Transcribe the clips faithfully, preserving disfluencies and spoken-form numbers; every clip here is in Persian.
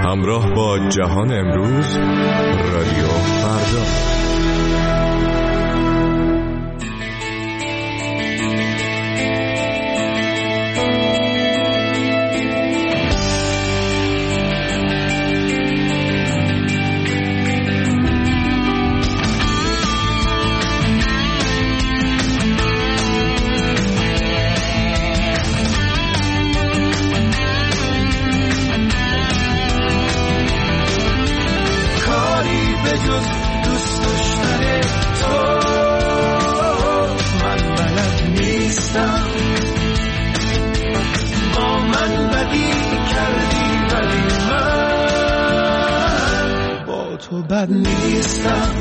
همراه با جهان امروز، رادیو فردا. بد نیستم،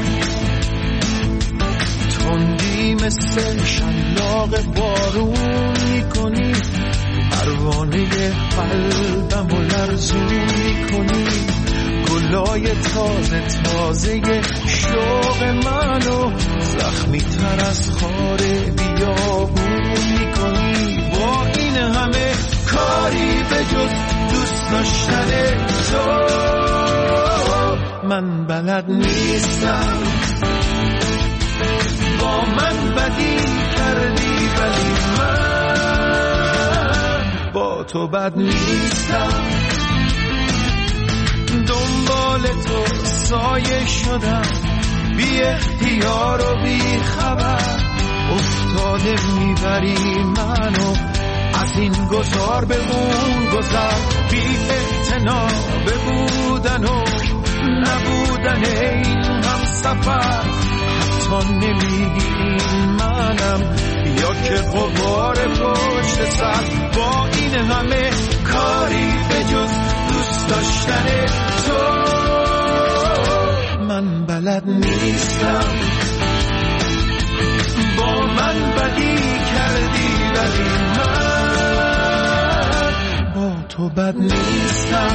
تندی مثل شلاق بارون میکنی، پروانه قلبم و لرزون میکنی، گلای تازه تازه شوق منو زخمی تر از خار بیابون میکنی. با این همه کاری به جز دوست داشتن تو من بلد نیستم. با من بدی کردی ولی من با تو بد نیستم. دنبال تو سایه شدم، بی اختیار و بی خبر افتاده میبری منو از این گذار به اون گذر، بی اعتنا به بودن و نبودن این هم سفر. حتی نمیگی منم یا که غبار پشت سر. با این همه کاری به جز دوست داشتن تو من بلد نیستم. با من بدی کردی ولی من با تو بد نیستم.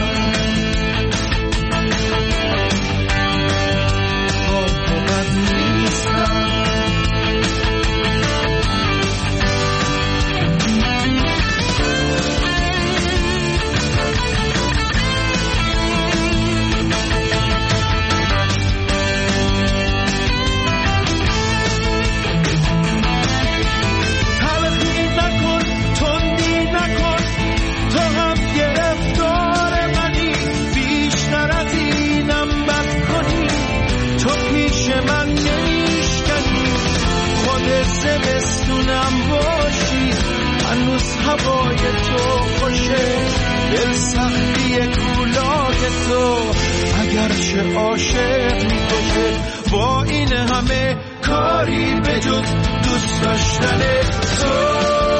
هوای تو خوشه، دل سختی کولای تو اگرچه عاشق میکشه. با این همه کاری به جز دوست داشتن تو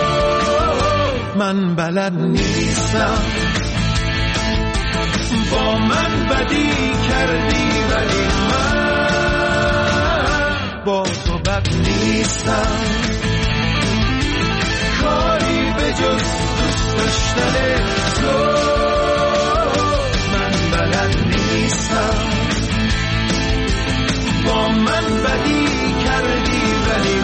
من بلد نیستم. با من بدی کردی ولی من با تو بد نیستم. کاری به جز دوست داشتن تو من بلد نیستم. با من بدی کردی ولی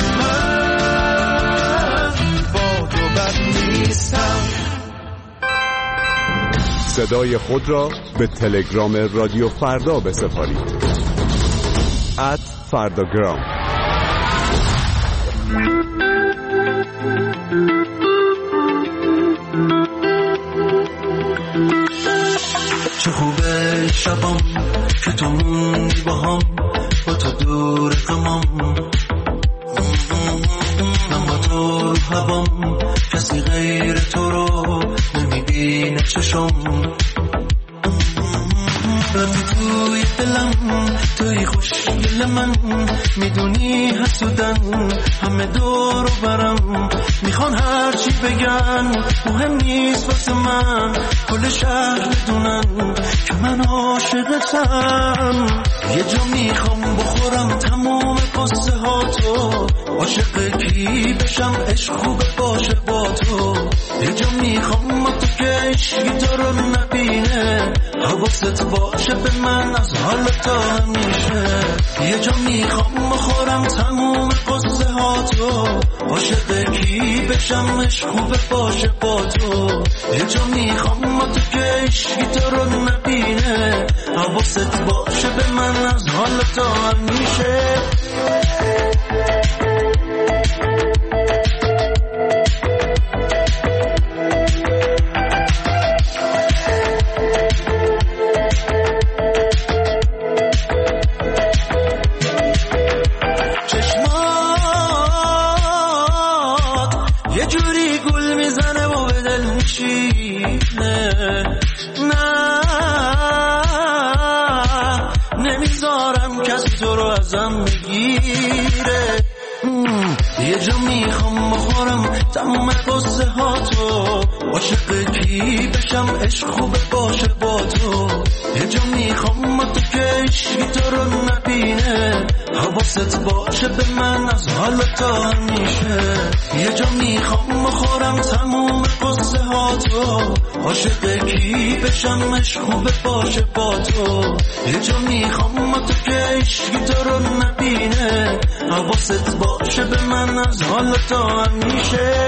من با تو بد نیستم. صدای خود را به تلگرام رادیو فردا بسپارید. ات فرداگرام. چه خوبه شبام که تو موندی با هم، با تو دور غمام، من با تو رو هوام، کسی غیر تو رو نمیبینه چشم. رفتی توی دلم، توی خوشگل من، میدونی حسودن همه دور و برم، میخوان هرچی بگن مهم نیست واسه من، کل شهر بدونن که من عاشقتم. یه جا میخوام بخورم تمام قصه ها تو، عاشق کی بشم عشق خوبه باشه با تو. یه جا میخوام با تو که عشقی تو رو نبینه، حواست باشه به من از حال تا همیشه. یه جا میخوام بخورم تمام قصه ها تو، عاشق کی بشم عشق خوبه باشه با تو. یه جا میخوام با تو که عشقی تو رو نبینه، حواست باشه به من از حال تا همیشه. تمام قصه ها تو عاشق کی بشم عشق خوبه باشه با تو. یه جا میخوام ما تو که عشقی تو رو نبینه حواست باشه به من از حالا تا همیشه. یه جا میخوام بخورم تمام قصه ها تو عاشق کی بشم عشق خوبه باشه با تو. یه جا میخوام ما تو که عشقی تو رو نبینه حواست باشه به من از حالا تا همیشه.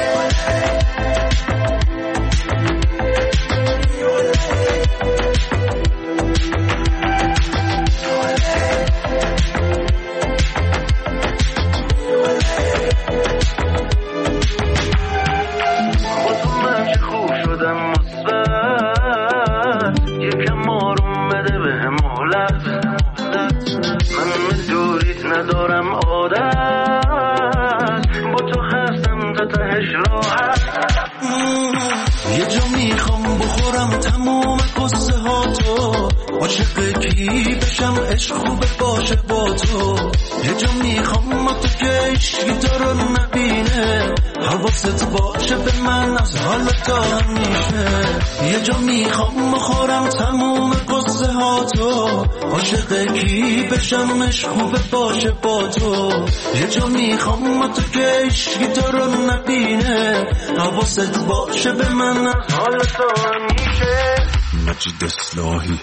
عشق خوبه باشه با تو. یه جا میخوام ما تو که عشقی تو رو نبینه حواست باشه به من از حالا تا همیشه. یه جا میخوام بخورم تموم قصه ها تو عاشق کی بشم عشق خوبه باشه با تو. یه جا میخوام ما تو که عشقی تو رو نبینه حواست باشه به من از حالا تا همیشه. مجید اصلاحی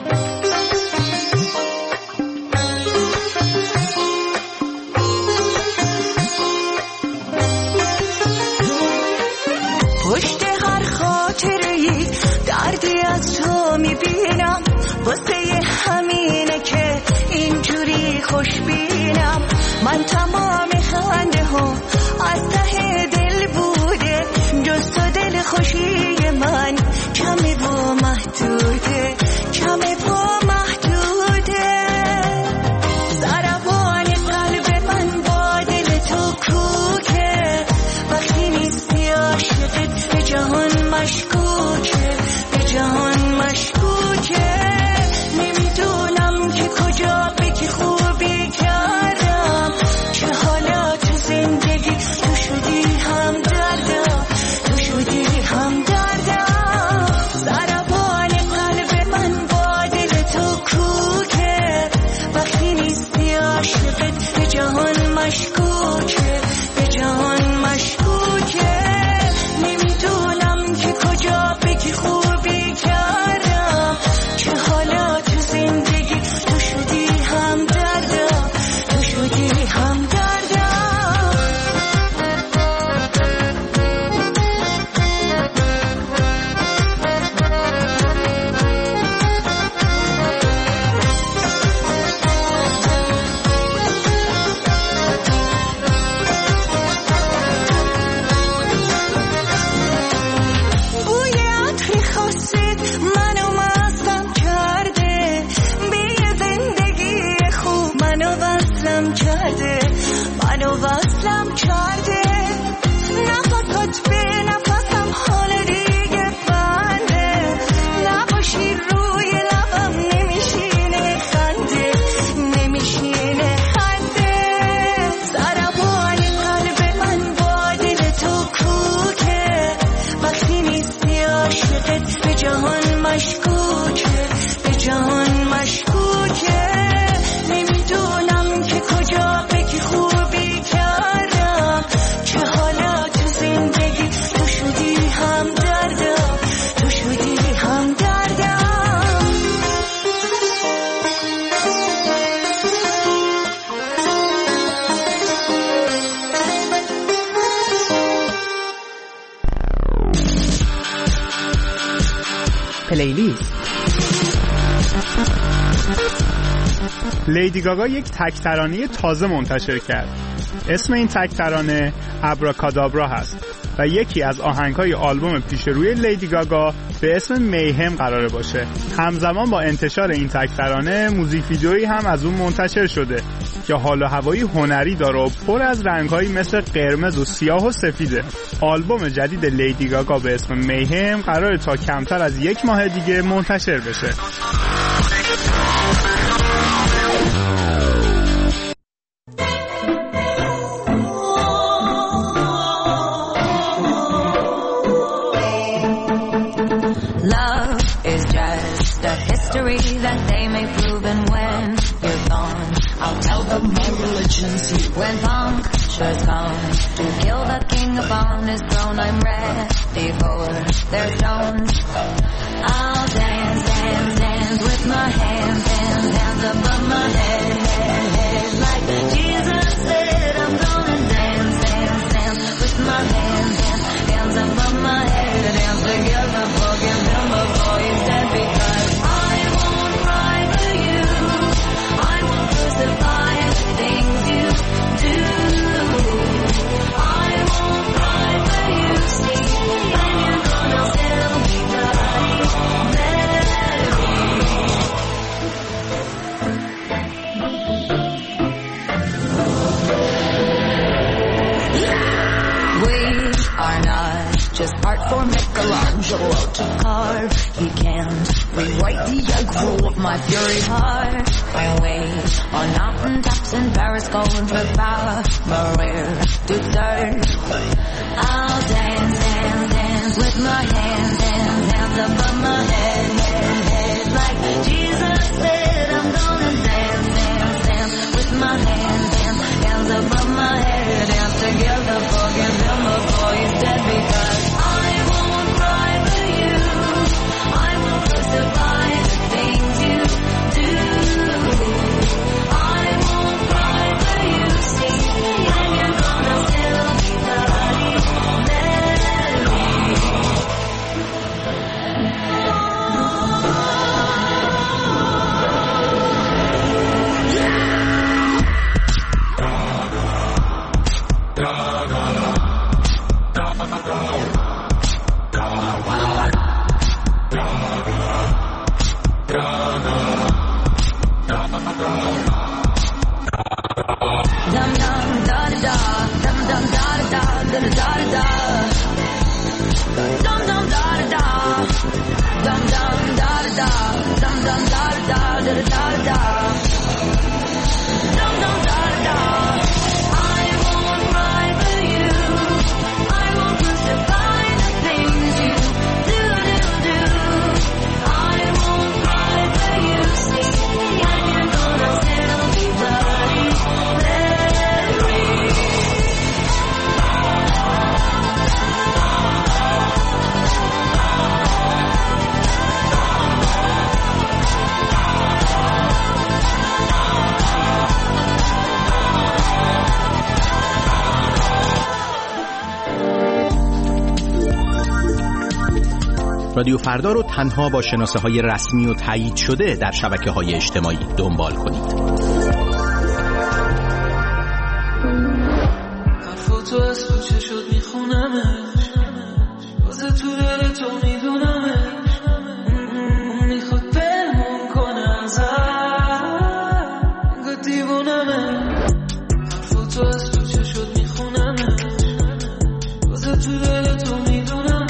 پشت هر خاطری دردی از تو میبینم واسه همینه که اینجوری خوشبینم. من تمام خنده ها از ته دل بوده جز تو دل خوشی من کمی و محدوده کمی و محدوده. ضربان قلب من با دل تو کوکه وقتی نیستی عاشقت به جهان مشکوکه به جهان مشکوکه. نمیدونم که کجا به کی خوبی کردم چه حالا تو زندگی تو شدی هم دردم تو شدی هم دردم. ضربان قلب من با دل تو کوکه وقتی نیستی عاشقت به جهان مشکوکه به جهان مشکوکه. نمیدونم که کجا به کی خوبی کردم چه حالا تو زندگی تو شدی هم دردم تو شدی هم دردم. بوی عطر خاصت منو مستم کرده به زندگی خوب منو وصلم کرده منو وصلم کرده. نفسات به نفسم حال دیگه بنده نباشی روی لبم نمیشینه خنده نمیشینه خنده. ضربان قلب من با دل تو کوکه وقتی نیستی عاشقت به جهان مشکوکه به جهان مشکوکه. نمیدونم که کجا به کی خوبی کردم چه حالا تو زندگی تو شدی هم دردم تو شدی هم دردم. پلیلیست لیدی گاگا یک تک ترانه تازه منتشر کرد. اسم این تک ترانه ابراکادابرا هست و یکی از آهنگ‌های آلبوم پیش روی لیدی گاگا به اسم میهم قراره باشه. همزمان با انتشار این تک ترانه موزیک ویدئویی هم از اون منتشر شده که حال و هوایی هنری داره و پر از رنگ‌هایی مثل قرمز و سیاه و سفیده. آلبوم جدید لیدی گاگا به اسم میهم قراره تا کمتر از یک ماه دیگه منتشر بشه. That they may prove, and when you're gone, I'll tell them my religion's you. When punctures come to kill the king upon his throne, I'm ready for their stones. I'll dance, dance, dance with my hands, hands, hands above my head, head, head. Like Jesus said, I'm gonna dance, dance, dance with my hands, hands, hands above my head. Dance together, forgive him before he's dead, because just art for Michelangelo to carve. He can't rewrite the aggro of my fury heart. I wait on mountain tops in Paris, going for power, Maria to serve. I'll dance, dance, dance with my hands, hands, hands above my head, head, head. Like Jesus said, I'm gonna dance, dance, dance with my hands, hands, hands above my head. Dance together, forgive him before he's dead, because I won't cry for you. I will crucify the things you do. I won't cry for you, see, and you're gonna still be bloody dum dum da da da, dum dum da da da, da da da da. Dum dum da da da, dum dum da da da, dum dum da da da, da da da. Dum dum da da da. I won't cry for you. I won't crucify the things you do do do. I won't cry for you, see, and you're gonna still be bloody. رادیو فردا رو تنها با شناسه های رسمی و تایید شده در شبکه های اجتماعی دنبال کنید. حرفاتو از تو چه شد میخونمش، بازه تو دل تو میدونمش، میخواد پنهون کنه ازم، انگار دیوونمه. حرفاتو از تو چه شد میخونمش، بازه تو دل تو میدونمش،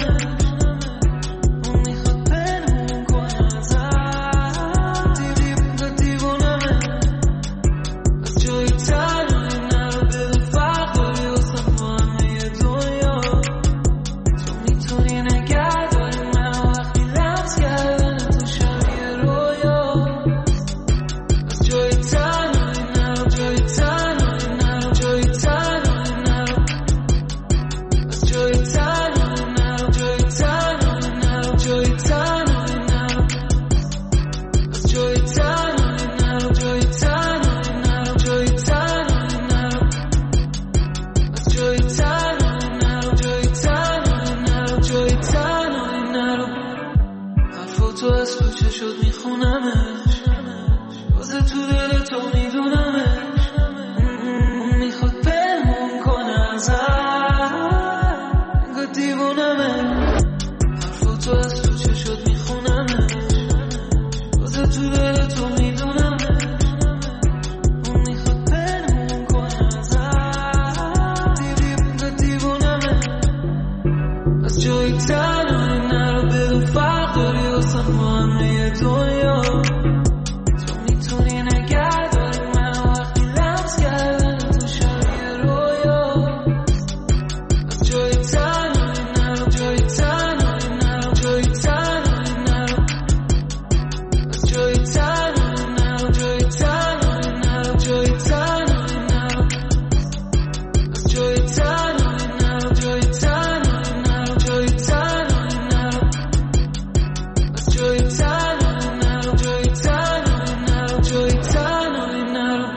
تو دل تو میدونم اون میخواد پنهون کنه ازم دیوونه دیوونمه از جایی تنهایی نرو بدون فرق داری واسه ما همه دنیا تو میتونی نگه داری منو وقتی لمس کردن تو شبیه رویا از جایی تنهایی نرو جایی تنهایی نرو جایی تنهایی نرو از جایی تنهایی نرو جایی تنهایی نرو جایی تنهایی نرو از جایی تنهایی نرو جایی تنهایی نرو جایی تنهایی نرو از جایی تنهایی نرو جایی تنهایی نرو جایی تنهایی نرو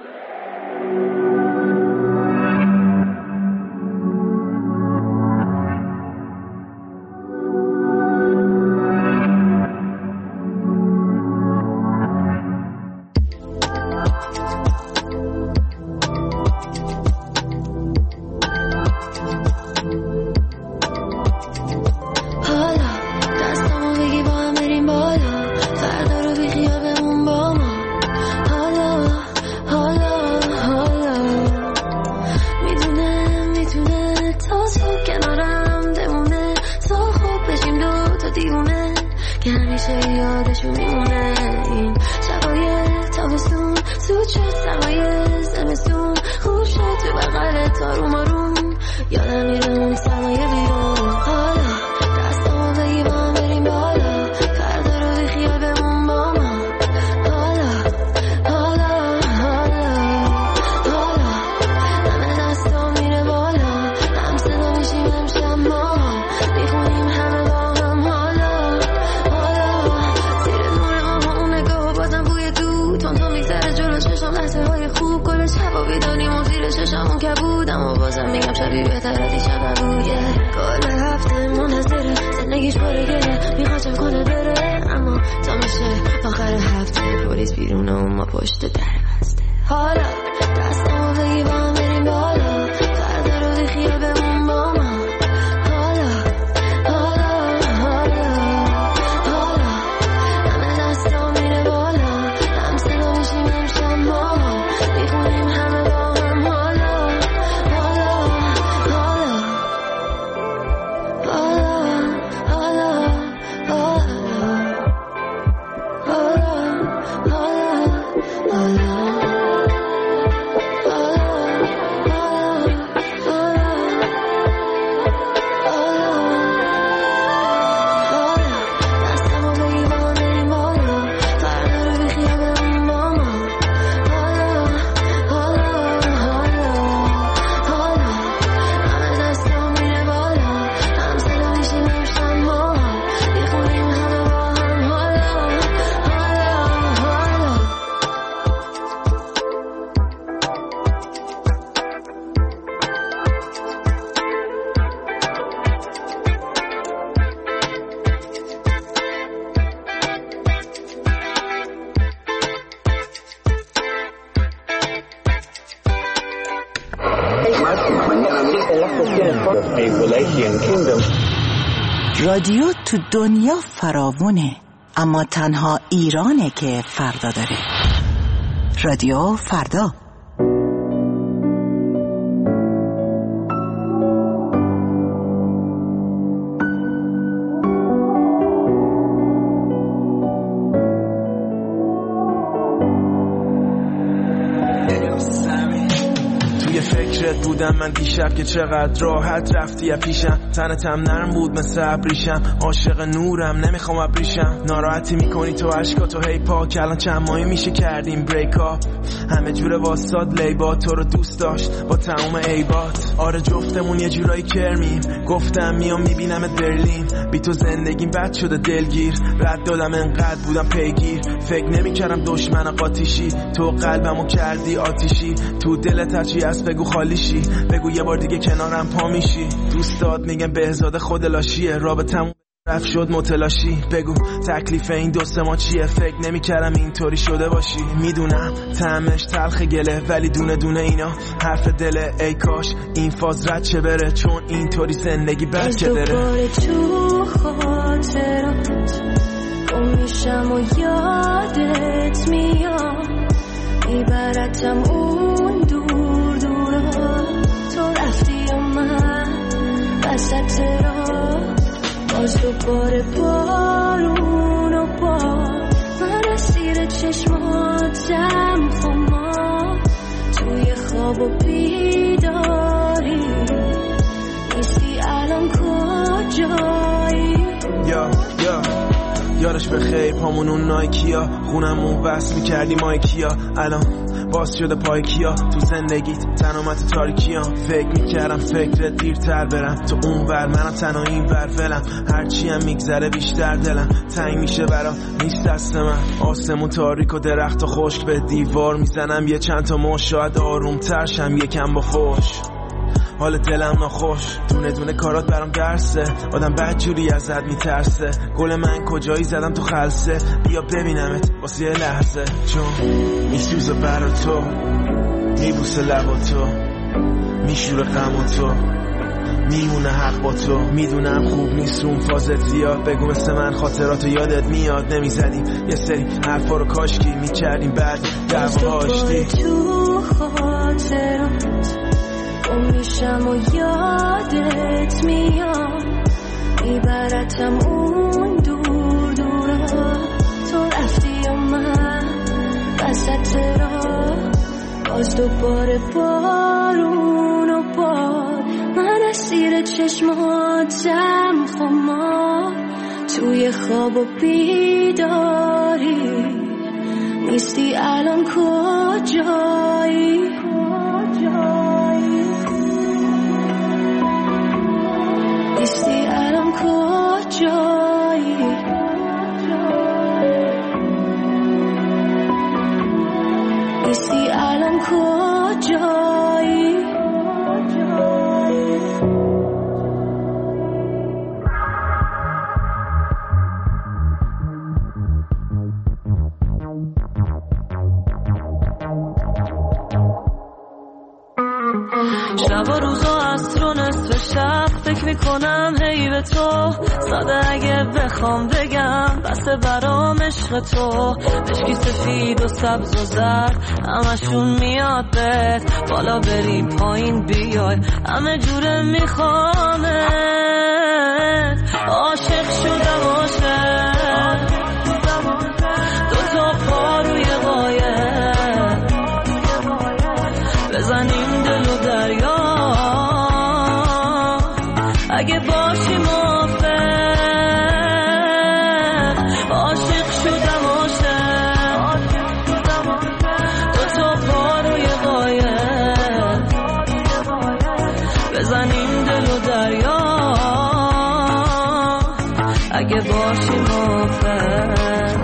حالا دستامو بگی با هم بریم بالا فردا رو بی خیابمون با ما حالا حالا حالا میدونه میدونه تا تو کنارم بمونه تا خوب بشیم دو تا دیوونه که همیشه یادشون میمونه این شبای تابستون سود شد سرمایه زمستون خوب شد تو بغل تاروم آروم یادم میره اون سرمایه بیرون حالا دستامو بگی با هم بریم بالا فردا رو بی خیابمون با ما حالا حالا حالا حالا همه دستا میره بالا هم صدا میشیم امشب ما میخونیم همه با هم حالا حالا زیر نور ماها اون نگاه بازم بوی دود تون تون میگذره جلو چشم لحظه های خوب کل شب و بیدانیم و زیر چشمون کبود اما بازم میگم شبی بهتره دیشب نبود کل هفته منتظره زندگیش باره گره میخواد چه کنه بره اما تا میشه آخر هفته پلیس بیرونه و ما پشت در بسته حالا دستامو بگی با هم بریم بالا فردا رو بی خیابمون با ما حالا حالا حالا حالا همه دستا میره بالا هم صدا میشیم امشب ما میخونیم همه با هم حالا حالا حالا حالا حالا حالا رادیو تو دنیا فراوونه اما تنها ایرانه که فردا داره. رادیو فردا. بودم من دیشب که چقدر راحت رفتی پیشم تنتم نرم بود مثل ابریشم عاشق نورم نمیخوام ابریشم ناراحتی میکنی تو عشقاتو هی پاک الان چند ماهی میشه کردیم بریک اپ همه جوره واساد لیبا تو رو دوست داشت با تمام عیبات آره جفتمون یه جورایی کرمیم گفتم میام میبینمت برلین بی تو زندگیم بد شده دلگیر رد دادم انقدر بودم پیگیر فکر نمیکردم دشمن قاطیشی تو قلبمو کردی آتیشی تو دلت هرچی هست بگو خالیشی بگو یه بار دیگه کنارم پا میشی دوستات میگن بهزاد خود لاشیه رابطمون رفت شد متلاشی بگو تکلیف این دوست ما چیه فکر نمیکردم اینطوری شده باشی میدونم طعمش تلخ گله ولی دونه دونه اینا حرف دله ای کاش این فاز رد چه بره چون اینطوری زندگی بد که داره تو خاطرات گم میشم و یاد یادت میاد میبرتم اون دور دورا تو رفتی و من وسط راه باز دوباره بارون و بار من اسیر چشماتم خما توی خواب و بیداری نیستی الان کجایی یا یا یادش به خیر پامون اون نایکیا خونمون بس میکردی مایکیا الان باز شده پای کیا تو زندگیت تنامت تاریکیام فکر میکردم فکرت دیرتر برم تو اون ور منم تنها این ور فلم هرچی هم میگذره بیشتر دلم تنگ میشه برا نیست دست من آسمون تاریک و درخت و خشک به دیوار میزنم یه چند تا مش شاید آروم ترشم یکم با فوش حال دلم ناخوش دونه دونه کارات برام درسه آدم بدجوری ازت میترسه گل من کجایی زدم تو خلسه بیا ببینمت واسه یه لحظه چون میسوزه برا تو میبوسه لبا تو میشوره غم و تو میمونه حق با تو میدونم خوب نیست اون فازت زیاد بگو مثل من خاطراتو یادت میاد نمیزدیم یه سری حرفا رو کاشکی میکردیم بعد دعوا آشتی تو خاطرات گم میشم و یادت میاد میبرتم اون دور دورا تو رفتی و من وسط راه باز دوباره بارون و بار من اسیر چشماتم خما توی خواب و بیداری نیستی الان کجایی نیستی الان کجایی نیستی الان کجایی شب و روزا عصر و نصف شب فکر میکنم هی به تو ساده اگه بخوام بگم بسه برام عشق تو مشکی سفید و سبز و زرد همشون میاد بهت بالا بری پایین بیای همه جوره میخوامت عاشق شدم عاشق دو تا پا روی قایق بزنیم دل و دریا اگه باشی موافق عاشق شدم عاشق دو تا پا روی قایق بزنیم دل و دریا اگه باشی موافق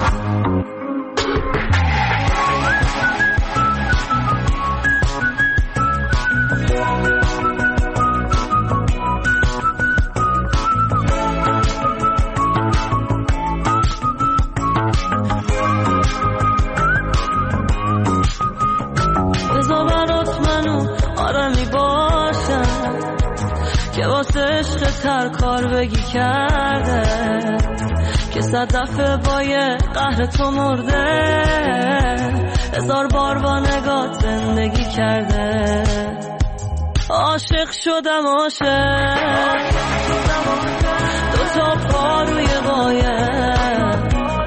عشق تر کار بگی کرده که صد دفعه با یه قهر تو مرده هزار بار با نگات زندگی کرده عاشق شدم عاشق دو تا پا روی قایق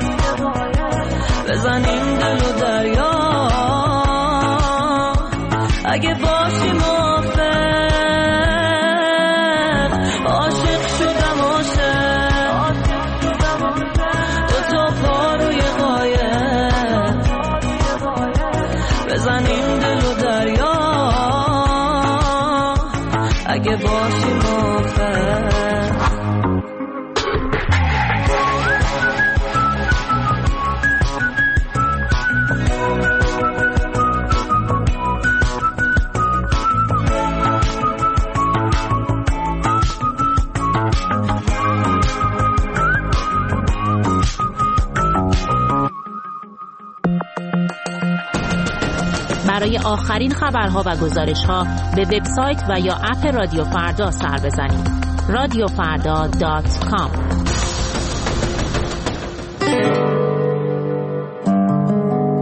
بزنیم دل و دریا اگه باشی موافق عاشق شدم عاشق دو تا پا روی قایق بزنیم دل و دریا اگه باشی موافق برای آخرین خبرها و گزارش‌ها به وبسایت و یا اپ رادیو فردا سر بزنید. رادیو فردا دات کام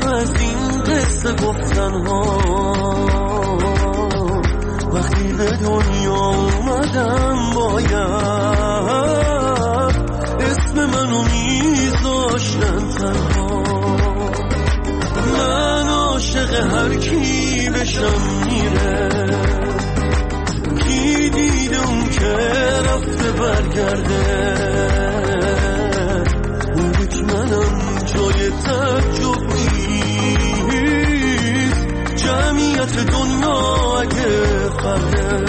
از این قصه گفتن ها وقتی به دنیا اومدم باید اسم منو میذاشتن تنها من عاشق هر کی بشم میره کی دیده اون که رفته برگرده اونک منم جای تعجب نیست جمعیت دنیا اگه فرده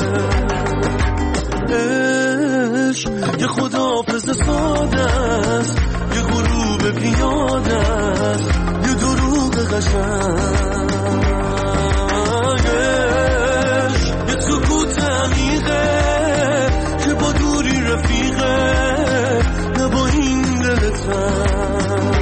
عشق یه خداحافظ ساده است یه غروب پیاده است یه دروغ قشنگ یه سکوت عمیقه که با دوری رفیقه نه با این دل تنگ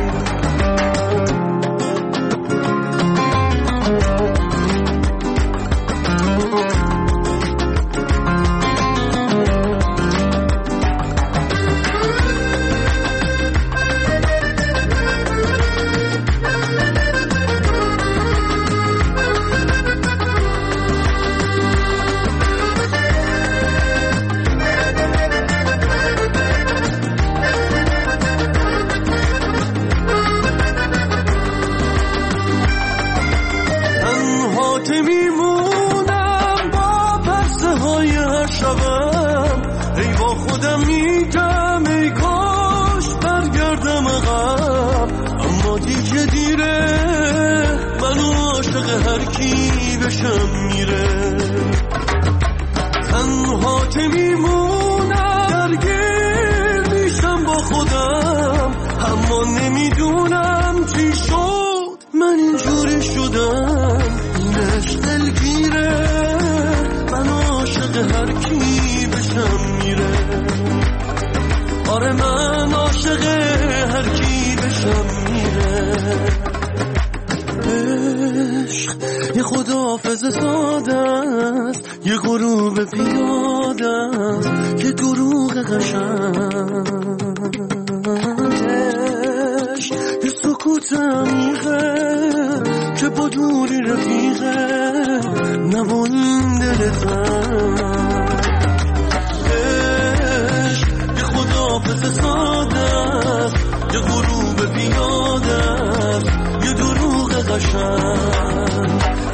خداحافظ ساده است یه غروب پیاده است که دروغ قشنگش یه سکوت عمیقه که با دوری رفیقه نه با این دل تنگش یه خداحافظ ساده است یه غروب پیاده است یه دروغ قشنگ